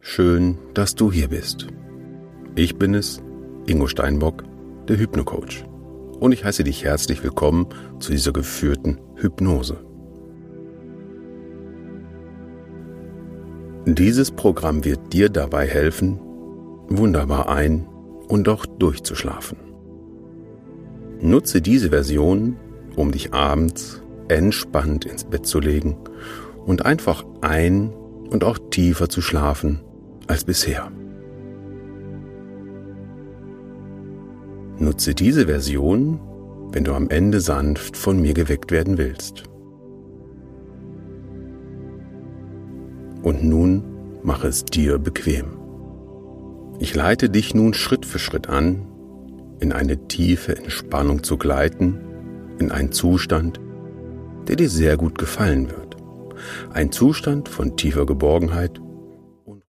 Schön, dass du hier bist. Ich bin es, Ingo Steinbock, der Hypnocoach. Und ich heiße dich herzlich willkommen zu dieser geführten Hypnose. Dieses Programm wird dir dabei helfen, wunderbar ein- und auch durchzuschlafen. Nutze diese Version, um dich abends entspannt ins Bett zu legen und einfach ein- und auch tiefer zu schlafen als bisher. Nutze diese Version, wenn du am Ende sanft von mir geweckt werden willst. Und nun mache es dir bequem. Ich leite dich nun Schritt für Schritt an, in eine tiefe Entspannung zu gleiten, in einen Zustand, der dir sehr gut gefallen wird. Ein Zustand von tiefer Geborgenheit